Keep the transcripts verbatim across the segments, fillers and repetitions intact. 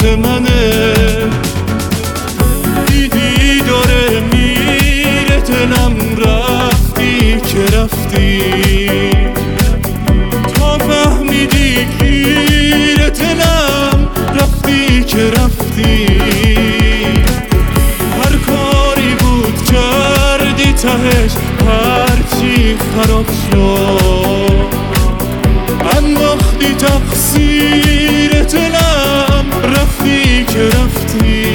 منه. دیدی داره میره دلم، رفتی که رفتی تا فهمیدی گیر دلم، رفتی که رفتی. هر کاری بود کردی تهش هرچی خراب شد، انداختی تقصیر دلم، رفتی که رفتی.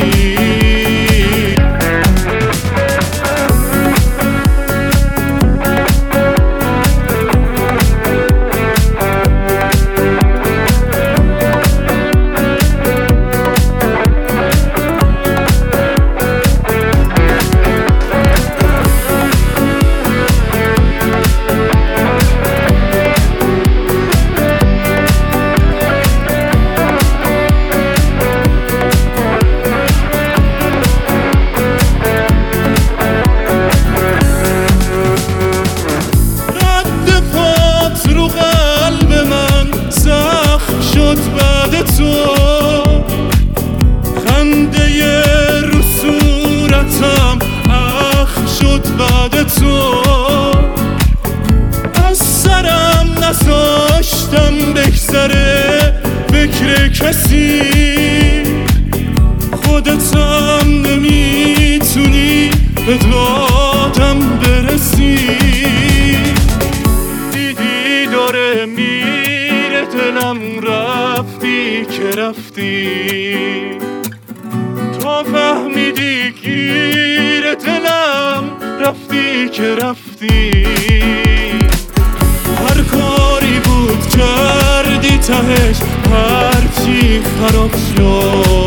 بعد تو خنده رو صورتم اخ شد، بعد تو از سرم نذاشتم بگذره فکر کسی، خودتم نمیتونی به دادم برسی. دیدی داره میره دلم، رفتی که رفتی تا فهمیدی گیر دلم، رفتی که رفتی. هر کاری بود کردی تهش هرچی خراب شد،